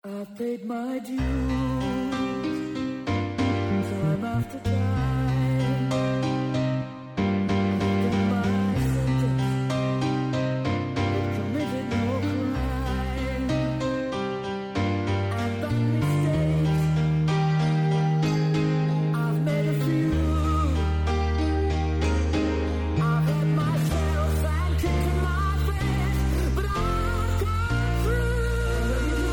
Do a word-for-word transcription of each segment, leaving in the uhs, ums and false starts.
I've paid my dues time after time. I've done my sentence, but committed no crime. I've done mistakes, I've made a few. I've had myself and kicked in my face, but I've come through.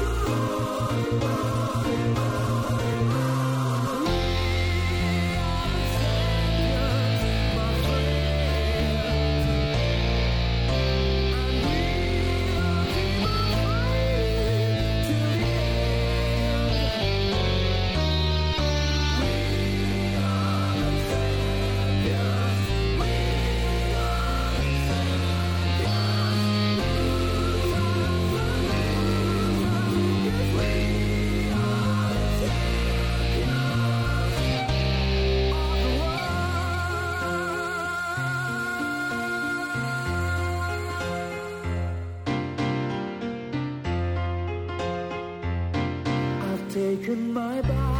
Taken my body